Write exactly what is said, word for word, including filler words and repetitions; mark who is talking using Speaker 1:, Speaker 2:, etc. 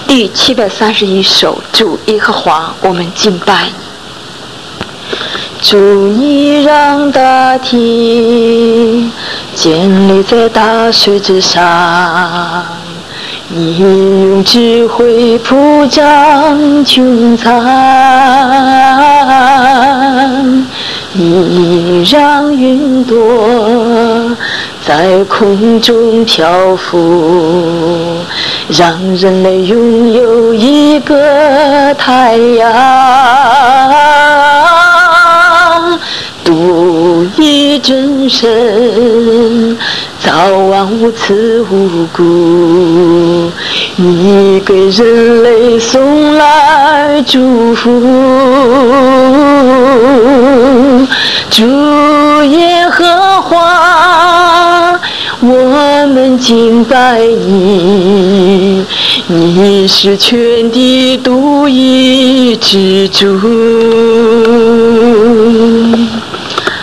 Speaker 1: 第七百三十一首，主耶和华，我们敬拜。主你让大地建立在大水之上，你用智慧铺张穹苍，你让云朵在空中漂浮，让人类拥有一个太阳，独一真神，造万物赐五谷，你给人类送来祝福。主耶和华，我们敬拜你，你是全地独一之主。